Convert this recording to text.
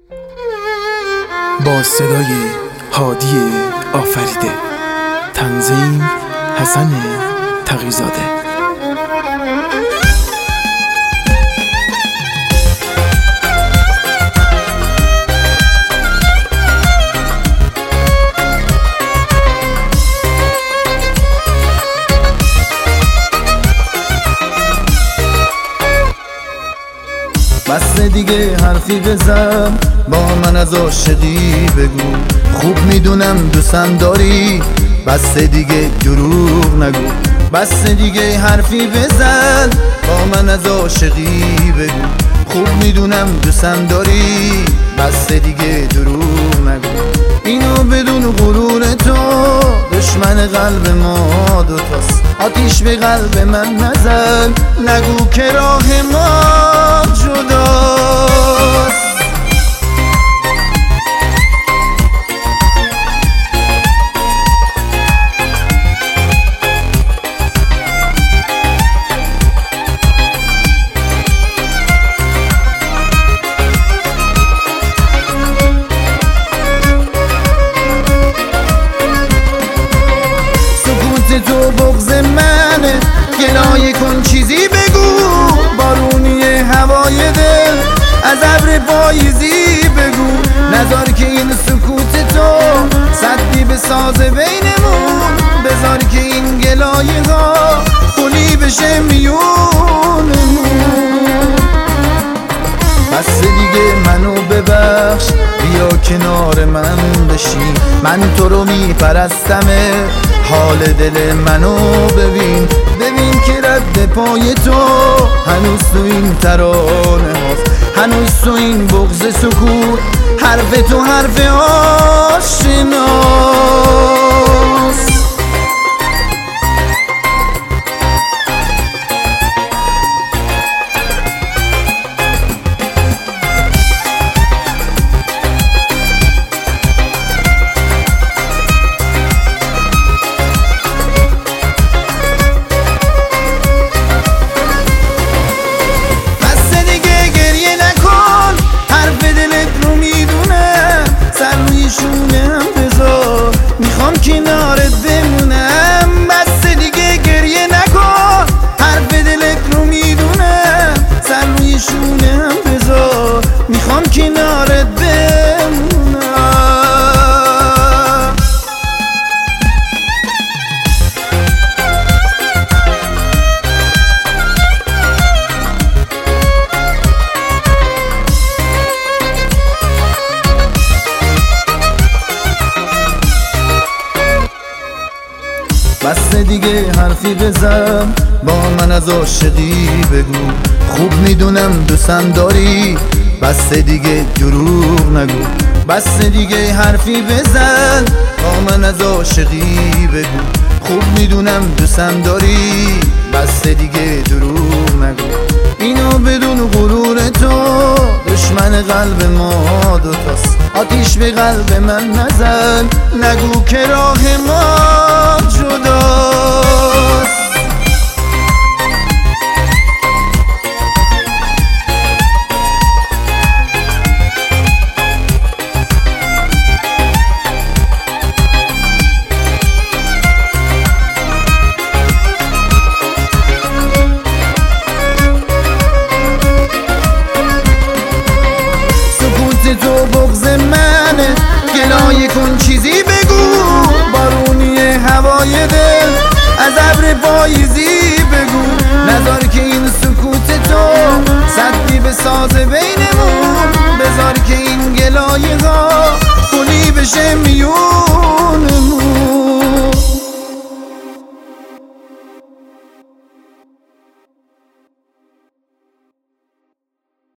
با صدای هادی آفریده، تنظیم حسن تقی‌زاده. بس دیگه حرفی بزن، با من از عاشقی بگو. خوب میدونم دوستم داری، بس دیگه دروغ نگو. بس دیگه حرفی بزن، با من از عاشقی بگو. خوب میدونم دوستم داری، بس دیگه دروغ نگو. اینو بدون غرور تو، دشمن قلب ما دوتاست. آتیش به قلب من نزن، نگو که راه ما جداست. تو بغض منه، گلایه کن چیزی بگو. بارونی هوای دل، از ابر پاییزی بگو. نذار که این سکوت تو سدی بسازه بینمون. بذار که این گلایه ها پلی بشه میونمون. بس دیگه منو ببخش، بیا کنار من بشین. من تو رو میپرستمه، حال دل منو ببین. ببین که رد پای تو هنوز تو این ترانه هاست. هنوز تو این بغض سکوت، حرف تو حرف آشناست. میخوام کنارت بمونم، بس دیگه گریه نکن. حرف دلت رو میدونم، سر روی شونم بذار. میخوام کنارت بمونم. بس دیگه حرفی بزن، با من از عاشقی بگو. خوب میدونم دوستم داری، بس دیگه دروغ نگو. بس دیگه حرفی بزن، با من از عاشقی بگو. خوب میدونم دوستم داری، بس دیگه دروغ نگو. اینو بدون غرور تو، دشمن قلب ما دوتاست. آتیش به قلب من نزن، نگو که راه ما جداست. تو بغض منه، گلایه کن چیزی بگو. بارونی هوای دل، از ابر پاییزی بگو. نذار که این سکوت تو سدی بسازه